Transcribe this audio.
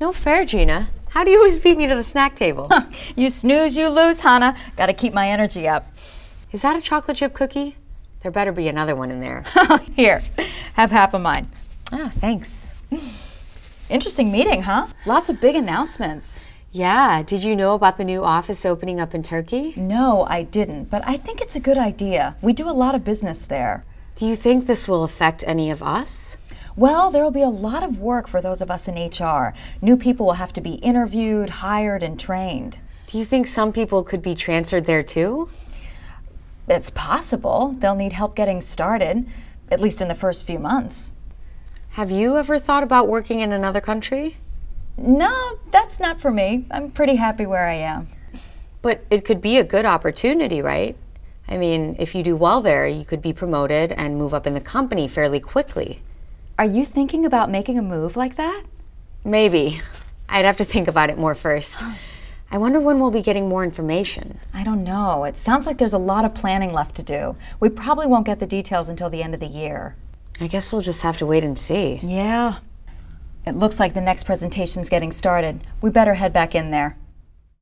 No fair, Gina. How do you always beat me to the snack table? You snooze, you lose, Hannah. Gotta keep my energy up. Is that a chocolate chip cookie? There better be another one in there. Here, have half of mine. Oh, thanks. Interesting meeting, huh? Lots of big announcements. Yeah, did you know about the new office opening up in Turkey? No, I didn't, but I think it's a good idea. We do a lot of business there. Do you think this will affect any of us? Well, there will be a lot of work for those of us in HR. New people will have to be interviewed, hired, and trained. Do you think some people could be transferred there too? It's possible. They'll need help getting started, at least in the first few months. Have you ever thought about working in another country? No, that's not for me. I'm pretty happy where I am. But it could be a good opportunity, right? I mean, if you do well there, you could be promoted and move up in the company fairly quickly. Are you thinking about making a move like that? Maybe. I'd have to think about it more first. I wonder when we'll be getting more information. I don't know. It sounds like there's a lot of planning left to do. We probably won't get the details until the end of the year. I guess we'll just have to wait and see. Yeah. It looks like the next presentation's getting started. We better head back in there.